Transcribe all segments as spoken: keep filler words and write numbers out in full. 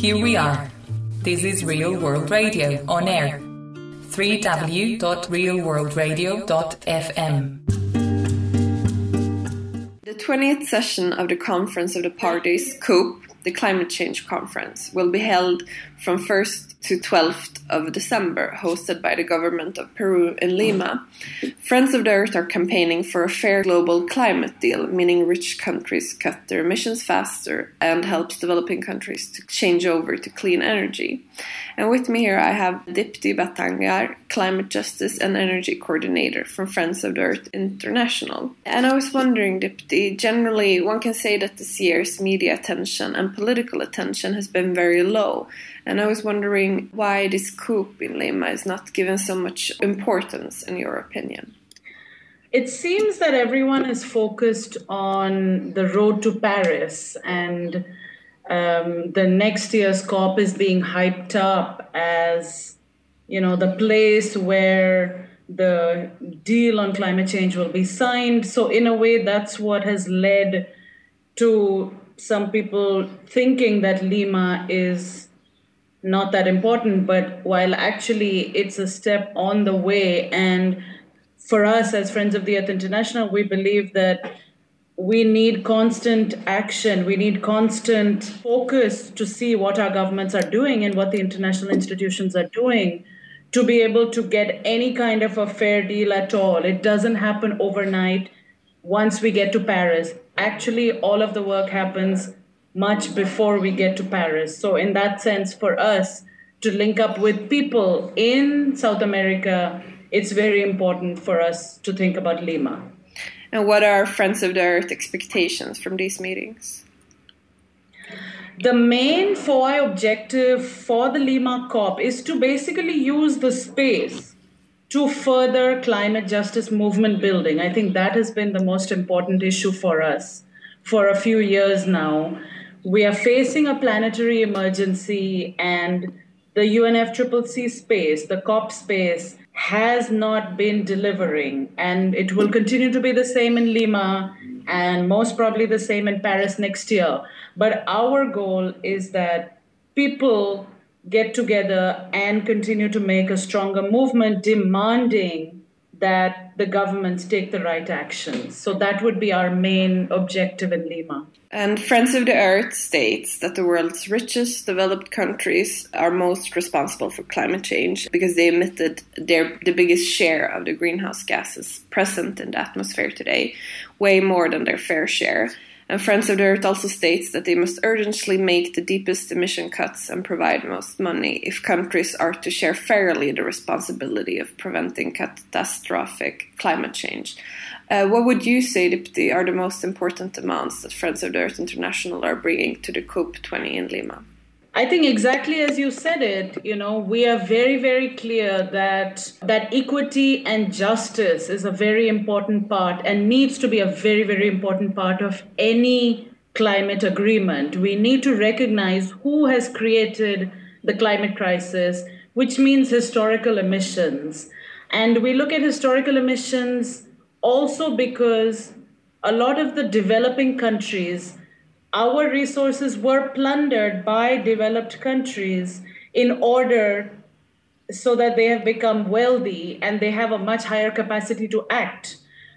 here we are. This is Real World Radio on air. w w w dot real world radio dot f m. The twentieth session of the Conference of the Parties, COP, the Climate Change Conference, will be held from first to twelfth of December, hosted by the government of Peru in Lima. Friends of the Earth are campaigning for a fair global climate deal, meaning rich countries cut their emissions faster and helps developing countries to change over to clean energy. And with me here I have Dipti Bhattacharya, Climate Justice and Energy Coordinator from Friends of the Earth International. And I was wondering, Dipti, generally one can say that this year's media attention and political attention has been very low. And I was wondering why this COP in Lima is not given so much importance, in your opinion. It seems that everyone is focused on the road to Paris, and um, the next year's COP is being hyped up as, you know, the place where the deal on climate change will be signed. So in a way, that's what has led to some people thinking that Lima is not that important, but while actually it's a step on the way. And for us as Friends of the Earth International, we believe that we need constant action. We need constant focus to see what our governments are doing and what the international institutions are doing to be able to get any kind of a fair deal at all. It doesn't happen overnight once we get to Paris. Actually, all of the work happens much before we get to Paris. So in that sense, for us to link up with people in South America, it's very important for us to think about Lima. And what are Friends of the Earth expectations from these meetings? The main F O I objective for the Lima COP is to basically use the space to further climate justice movement building. I think that has been the most important issue for us for a few years now. We are facing a planetary emergency, and the U N F C C C space, the COP space, has not been delivering. And it will continue to be the same in Lima and most probably the same in Paris next year. But our goal is that people get together and continue to make a stronger movement demanding that the governments take the right actions. So that would be our main objective in Lima. And Friends of the Earth states that the world's richest developed countries are most responsible for climate change because they emitted their, the biggest share of the greenhouse gases present in the atmosphere today, way more than their fair share. And Friends of the Earth also states that they must urgently make the deepest emission cuts and provide most money if countries are to share fairly the responsibility of preventing catastrophic climate change. Uh, what would you say, Dipti, are the most important demands that Friends of the Earth International are bringing to the COP twenty in Lima? I think exactly as you said it, you know, we are very, very clear that that equity and justice is a very important part and needs to be a very, very important part of any climate agreement. We need to recognize who has created the climate crisis, which means historical emissions. And we look at historical emissions also because a lot of the developing countries, our resources were plundered by developed countries in order so that they have become wealthy and they have a much higher capacity to act.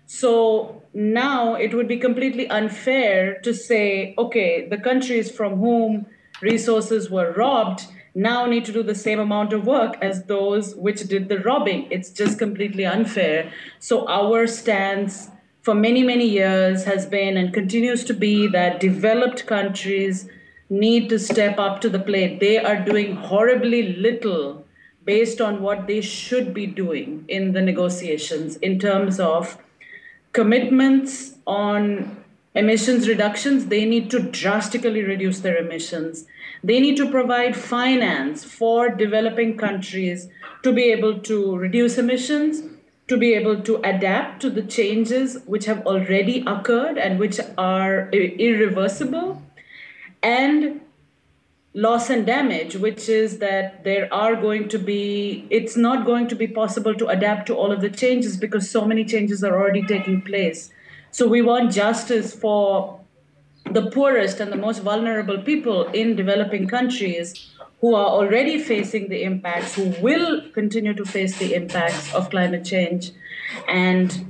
So now it would be completely unfair to say, okay, the countries from whom resources were robbed now need to do the same amount of work as those which did the robbing. It's just completely unfair. So our stance for many, many years has been and continues to be that developed countries need to step up to the plate. They are doing horribly little based on what they should be doing in the negotiations in terms of commitments on emissions reductions. They need to drastically reduce their emissions. They need to provide finance for developing countries to be able to reduce emissions, to be able to adapt to the changes which have already occurred and which are irreversible, and loss and damage, which is that there are going to be, it's not going to be possible to adapt to all of the changes because so many changes are already taking place. So we want justice for the poorest and the most vulnerable people in developing countries who are already facing the impacts, who will continue to face the impacts of climate change. And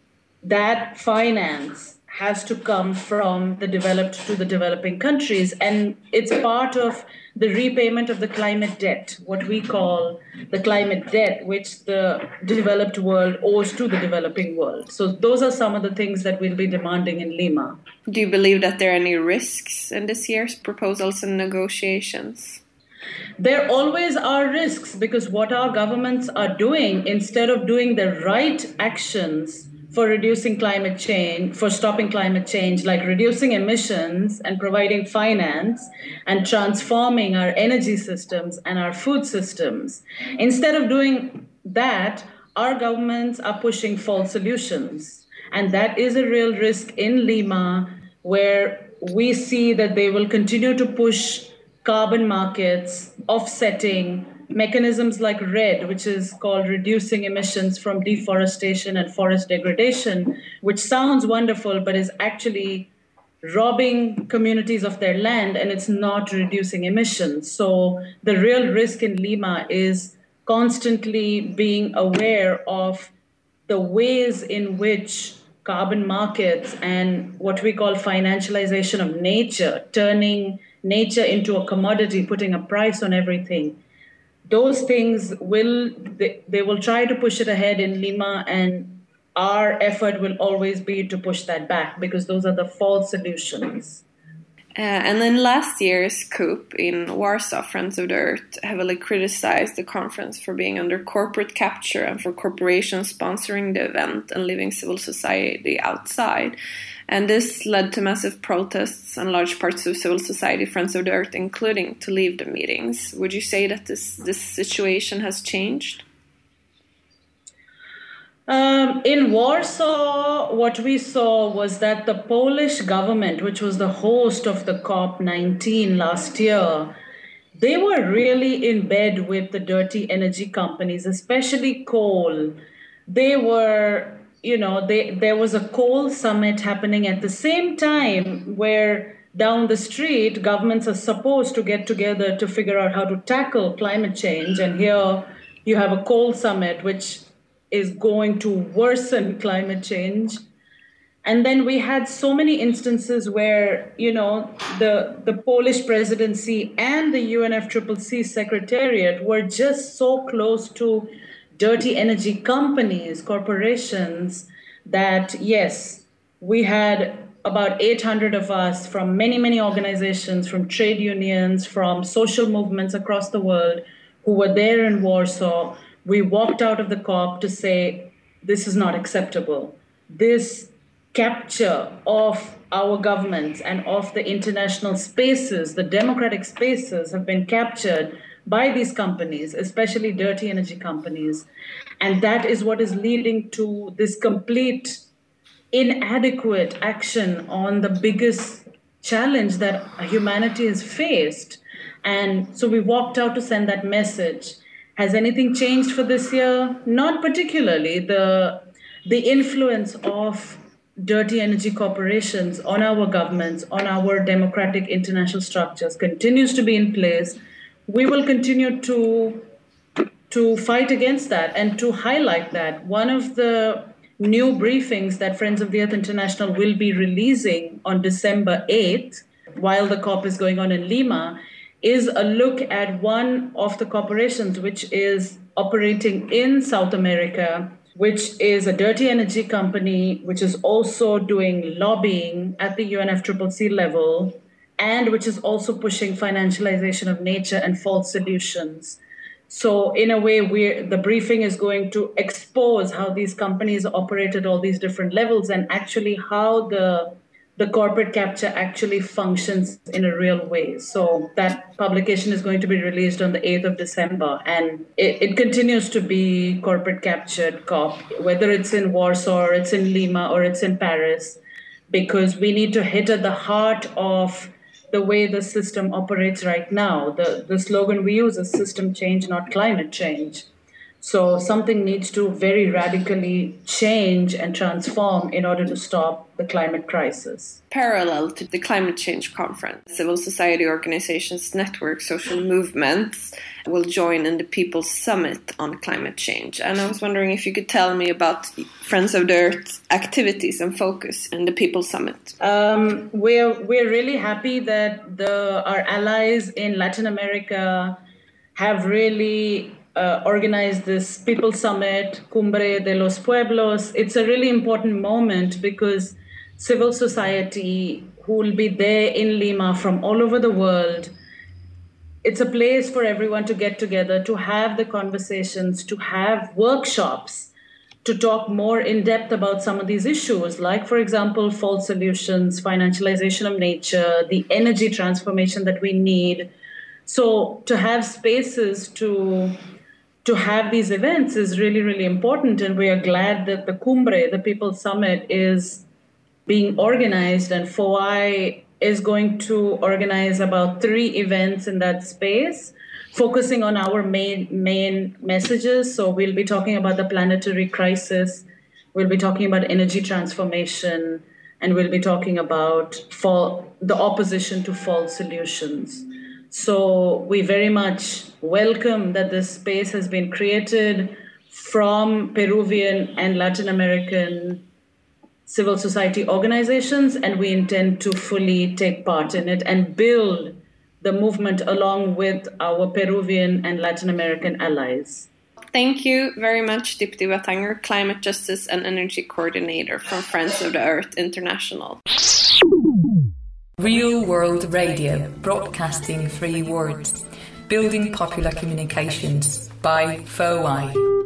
that finance has to come from the developed to the developing countries. And it's part of the repayment of the climate debt, what we call the climate debt, which the developed world owes to the developing world. So those are some of the things that we'll be demanding in Lima. Do you believe that there are any risks in this year's proposals and negotiations? There always are risks, because what our governments are doing, instead of doing the right actions for reducing climate change, for stopping climate change, like reducing emissions and providing finance and transforming our energy systems and our food systems, instead of doing that, our governments are pushing false solutions. And that is a real risk in Lima, where we see that they will continue to push carbon markets, offsetting mechanisms like REDD, which is called reducing emissions from deforestation and forest degradation, which sounds wonderful, but is actually robbing communities of their land, and it's not reducing emissions. So the real risk in Lima is constantly being aware of the ways in which carbon markets and what we call financialization of nature, turning nature into a commodity, putting a price on everything. Those things will, they, they will try to push it ahead in Lima, and our effort will always be to push that back, because those are the false solutions. Uh, and then last year's COP in Warsaw, Friends of the Earth heavily criticized the conference for being under corporate capture and for corporations sponsoring the event and leaving civil society outside. And this led to massive protests and large parts of civil society, Friends of the Earth including, to leave the meetings. Would you say that this, this situation has changed? Um, in Warsaw, what we saw was that the Polish government, which was the host of the COP nineteen last year, they were really in bed with the dirty energy companies, especially coal. They were, you know, they, there was a coal summit happening at the same time where down the street, governments are supposed to get together to figure out how to tackle climate change. And here you have a coal summit, which is going to worsen climate change. And then we had so many instances where, you know, the, the Polish presidency and the U N F C C C Secretariat were just so close to dirty energy companies, corporations, that yes, we had about eight hundred of us from many, many organizations, from trade unions, from social movements across the world who were there in Warsaw. We walked out of the COP to say, this is not acceptable. This capture of our governments and of the international spaces, the democratic spaces, have been captured by these companies, especially dirty energy companies. And that is what is leading to this complete inadequate action on the biggest challenge that humanity has faced. And so we walked out to send that message. Has anything changed for this year? Not particularly. The, the influence of dirty energy corporations on our governments, on our democratic international structures continues to be in place. We will continue to, to fight against that and to highlight that. One of the new briefings that Friends of the Earth International will be releasing on December eighth, while the COP is going on in Lima, is a look at one of the corporations which is operating in South America, which is a dirty energy company, which is also doing lobbying at the U N F C C C level, and which is also pushing financialization of nature and false solutions. So in a way, we're, the briefing is going to expose how these companies operate at all these different levels, and actually how the the corporate capture actually functions in a real way. So that publication is going to be released on the eighth of December. And it, it continues to be corporate captured COP, whether it's in Warsaw or it's in Lima or it's in Paris, because we need to hit at the heart of the way the system operates right now. The, the slogan we use is system change, not climate change. So something needs to very radically change and transform in order to stop the climate crisis. Parallel to the climate change conference, civil society organizations, networks, social movements will join in the People's Summit on Climate Change. And I was wondering if you could tell me about Friends of the Earth's activities and focus in the People's Summit. Um, we're we're really happy that the our allies in Latin America have really Uh, organized this People's Summit, Cumbre de los Pueblos. It's a really important moment because civil society, who will be there in Lima from all over the world, it's a place for everyone to get together, to have the conversations, to have workshops, to talk more in depth about some of these issues, like, for example, false solutions, financialization of nature, the energy transformation that we need. So to have spaces to To have these events is really, really important. And we are glad that the Cumbre, the People's Summit, is being organized. And F O I is going to organize about three events in that space, focusing on our main, main messages. So we'll be talking about the planetary crisis. We'll be talking about energy transformation. And we'll be talking about fall, the opposition to false solutions. So we very much welcome that this space has been created from Peruvian and Latin American civil society organizations, and we intend to fully take part in it and build the movement along with our Peruvian and Latin American allies. Thank you very much, Dipti Watanger, Climate Justice and Energy Coordinator from Friends of the Earth International. Real World Radio, broadcasting three words, building popular communications by F O I.